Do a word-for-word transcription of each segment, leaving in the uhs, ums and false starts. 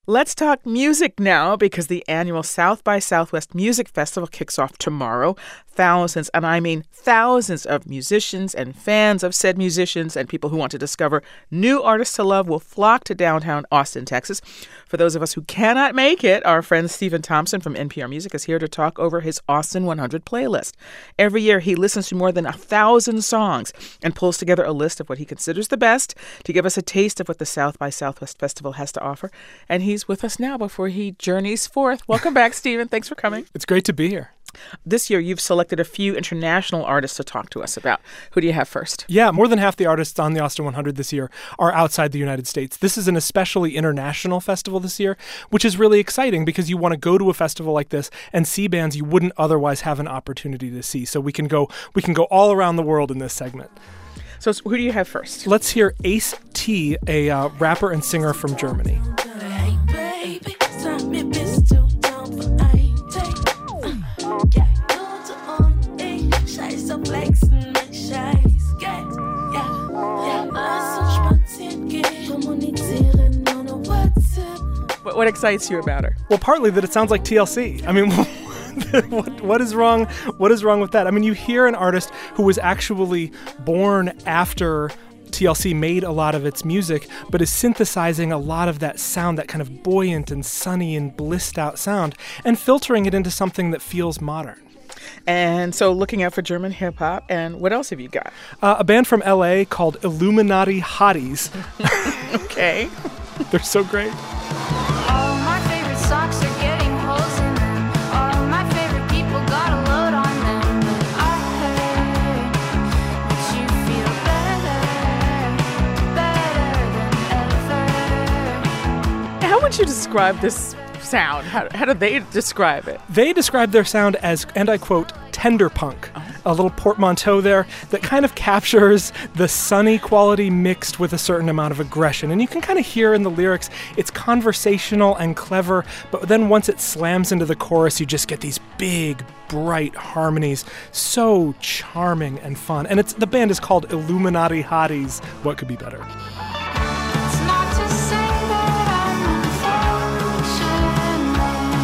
Let's talk music now, because the annual South by Southwest Music Festival kicks off tomorrow. Thousands, and I mean thousands of musicians and fans of said musicians and people who want to discover new artists to love will flock to downtown Austin, Texas. For those of us who cannot make it, our friend Stephen Thompson from N P R Music is here to talk over his Austin one hundred playlist. Every year, he listens to more than a thousand songs and pulls together a list of what he considers the best to give us a taste of what the South by Southwest Festival has to offer. And he's with us now before he journeys forth. Welcome back, Stephen. Thanks for coming. It's great to be here. This year, you've selected a few international artists to talk to us about. Who do you have first? Yeah, more than half the artists on the Austin one hundred this year are outside the United States. This is an especially international festival this year, which is really exciting because you want to go to a festival like this and see bands you wouldn't otherwise have an opportunity to see. So we can go we can go all around the world in this segment. So who do you have first? Let's hear Ace T, a uh, rapper and singer from Germany. What, what excites you about her? Well, partly that it sounds like T L C. I mean, what, what is wrong? What is wrong with that? I mean, you hear an artist who was actually born after T L C made a lot of its music, but is synthesizing a lot of that sound, that kind of buoyant and sunny and blissed out sound, and filtering it into something that feels modern. And so looking out for German hip-hop, and what else have you got? Uh, a band from L A called Illuminati Hotties. Okay. They're so great. All my favorite socks are getting holes in them. All my favorite people got a load on them. But I heard that you feel better, better than ever. How would you describe this sound? How, how do they describe it? They describe their sound as, and I quote, tender punk. Oh. A little portmanteau there that kind of captures the sunny quality mixed with a certain amount of aggression. And you can kind of hear in the lyrics, it's conversational and clever, but then once it slams into the chorus, you just get these big, bright harmonies. So charming and fun. And it's the band is called Illuminati Hotties. What could be better? It's not to say that I'm unfortunate,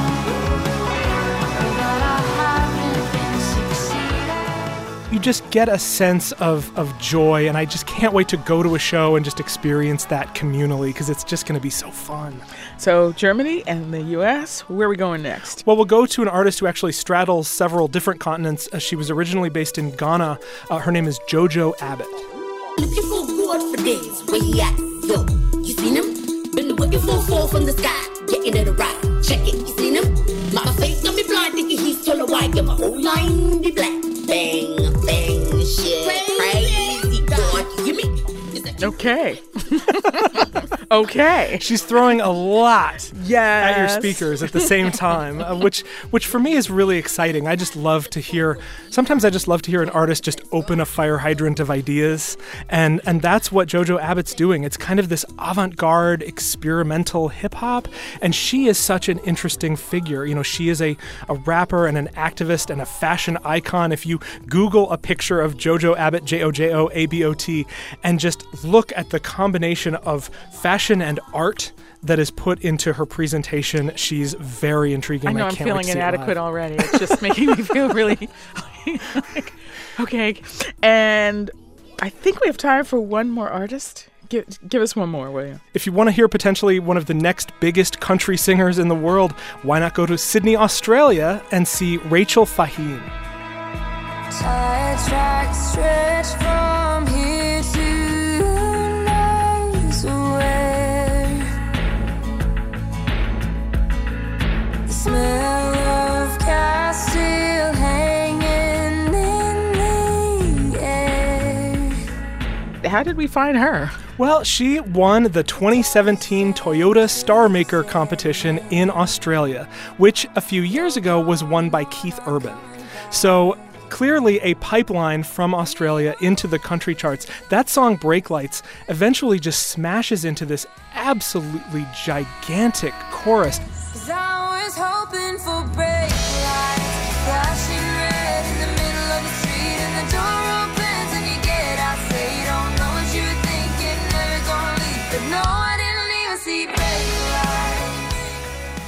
or that I haven't been succeeding. You just get a sense of, of joy, and I just can't wait to go to a show and just experience that communally, because it's just going to be so fun. So Germany and the U S, where are we going next? Well, we'll go to an artist who actually straddles several different continents. Uh, she was originally based in Ghana. Uh, her name is JoJo Abbott. Looking for God for days, where he at? Yo, you seen him? Been looking for fall from the sky, getting it right. Check it, you seen him? My face got me blind, thinking he's taller white, get my whole line be black. Bang, bang, shit, crazy, God, you hear me? Okay. Okay. She's throwing a lot yes. at your speakers at the same time, uh, which which for me is really exciting. I just love to hear, sometimes I just love to hear an artist just open a fire hydrant of ideas, and, and that's what JoJo Abbott's doing. It's kind of this avant-garde, experimental hip-hop, and she is such an interesting figure. You know, she is a, a rapper and an activist and a fashion icon. If you Google a picture of JoJo Abbott, J O J O A B O T, and just look at the combination of fashion and art that is put into her presentation, she's very intriguing. I know, I I'm can't feeling wait to inadequate already. It's just making me feel really like, okay. And I think we have time for one more artist. Give, give us one more, will you? If you want to hear potentially one of the next biggest country singers in the world, why not go to Sydney, Australia, and see Rachel Fahim? Tired track stretch from here to nowhere. The smell of gas still hanging in the air. How did we find her? Well, she won the twenty seventeen Toyota Star Maker competition in Australia, which a few years ago was won by Keith Urban. So clearly a pipeline from Australia into the country charts. That song, Brake Lights, eventually just smashes into this absolutely gigantic chorus. 'Cause I was hoping for brake lights, flashing red in the middle of the street, and the door opens and you get out, say you don't know what you were thinking, never gonna leave, but no, I didn't even see brake lights.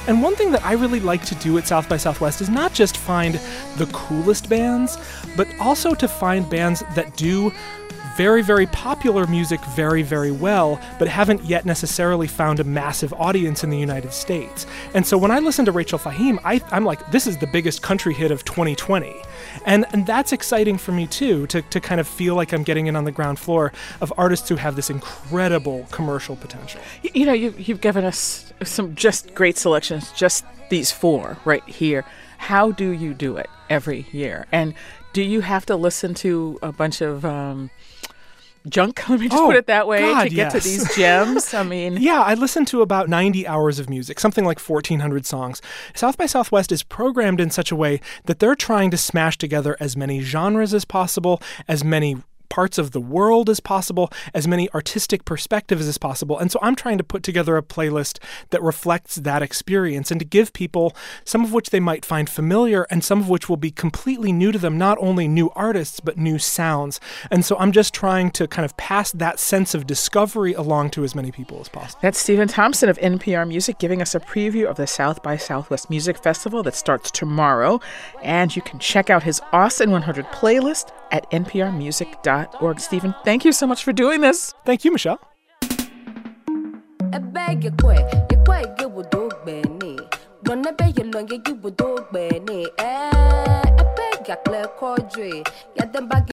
And one thing that I really like to do at South by Southwest is not just find the coolest bands, but also to find bands that do very, very popular music very, very well, but haven't yet necessarily found a massive audience in the United States. And so when I listen to Rachel Fahim, I, I'm like, this is the biggest country hit of twenty twenty. And and that's exciting for me too, to, to kind of feel like I'm getting in on the ground floor of artists who have this incredible commercial potential. You know, you, you've given us some just great selections, just these four right here. How do you do it every year? And do you have to listen to a bunch of um, junk, let me just oh, put it that way, God, to get yes. to these gems? I mean... Yeah, I listen to about ninety hours of music, something like fourteen hundred songs. South by Southwest is programmed in such a way that they're trying to smash together as many genres as possible, as many parts of the world as possible, as many artistic perspectives as possible. And so I'm trying to put together a playlist that reflects that experience and to give people some of which they might find familiar and some of which will be completely new to them, not only new artists, but new sounds. And so I'm just trying to kind of pass that sense of discovery along to as many people as possible. That's Stephen Thompson of N P R Music giving us a preview of the South by Southwest Music Festival that starts tomorrow. And you can check out his Austin one hundred playlist at n p r music dot org. Stephen, thank you so much for doing this. Thank you, Michelle.